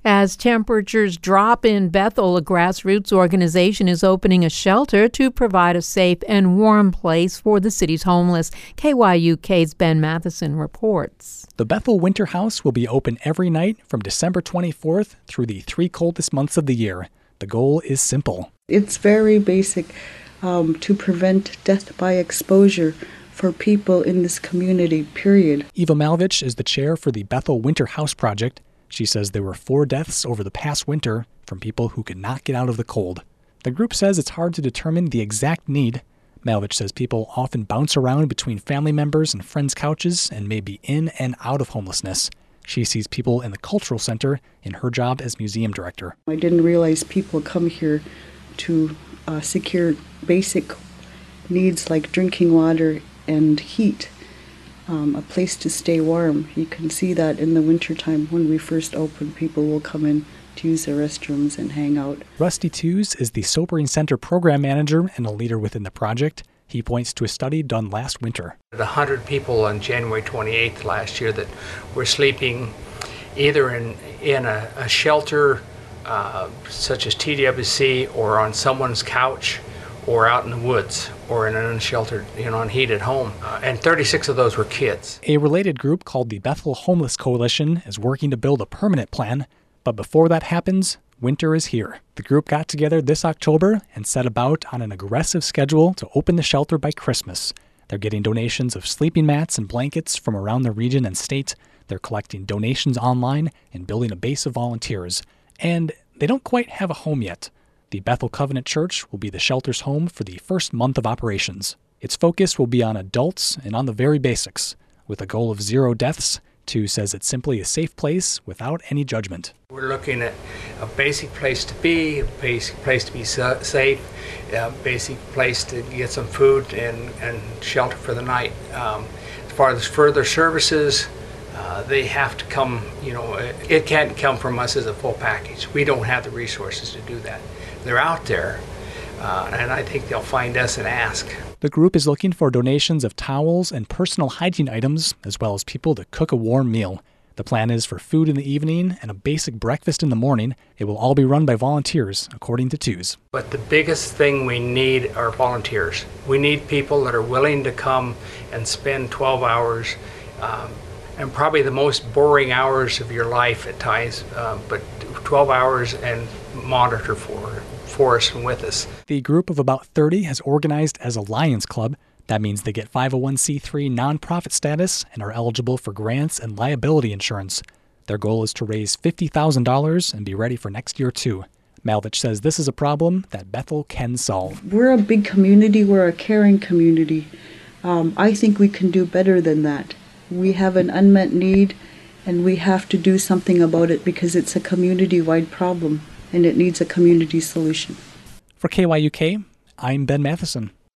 As temperatures drop in Bethel, a grassroots organization is opening a shelter to provide a safe and warm place for the city's homeless. KYUK's Ben Matheson reports. The Bethel Winter House will be open every night from December 24th through the 3 coldest months of the year. The goal is simple. It's very basic to prevent death by exposure for people in this community, period. Eva Malvich is the chair for the Bethel Winter House Project. She says there were 4 deaths over the past winter from people who could not get out of the cold. The group says it's hard to determine the exact need. Malvich says people often bounce around between family members and friends' couches and may be in and out of homelessness. She sees people in the cultural center in her job as museum director. I didn't realize people come here to secure basic needs like drinking water and heat. A place to stay warm. You can see that in the wintertime when we first open, people will come in to use the restrooms and hang out. Rusty Tews is the Sobering Center program manager and a leader within the project. He points to a study done last winter. 100 people on January 28th last year that were sleeping either in a shelter such as TWC or on someone's couch or out in the woods or in an unsheltered, unheated home. And 36 of those were kids. A related group called the Bethel Homeless Coalition is working to build a permanent plan. But before that happens, winter is here. The group got together this October and set about on an aggressive schedule to open the shelter by Christmas. They're getting donations of sleeping mats and blankets from around the region and state. They're collecting donations online and building a base of volunteers. And they don't quite have a home yet. The Bethel Covenant Church will be the shelter's home for the first month of operations. Its focus will be on adults and on the very basics. With a goal of 0 deaths, Tews says it's simply a safe place without any judgment. We're looking at a basic place to be, a basic place to be safe, a basic place to get some food and shelter for the night. As far as further services, they have to come, it can't come from us as a full package. We don't have the resources to do that. They're out there, and I think they'll find us and ask. The group is looking for donations of towels and personal hygiene items, as well as people to cook a warm meal. The plan is for food in the evening and a basic breakfast in the morning. It will all be run by volunteers, according to Tews. But the biggest thing we need are volunteers. We need people that are willing to come and spend 12 hours, and probably the most boring hours of your life at times, but 12 hours and monitor for us and with us. The group of about 30 has organized as a Lions Club. That means they get 501c3 nonprofit status and are eligible for grants and liability insurance. Their goal is to raise $50,000 and be ready for next year too. Malvich says this is a problem that Bethel can solve. We're a big community. We're a caring community. I think we can do better than that. We have an unmet need, and we have to do something about it because it's a community-wide problem, and it needs a community solution. For KYUK, I'm Ben Matheson.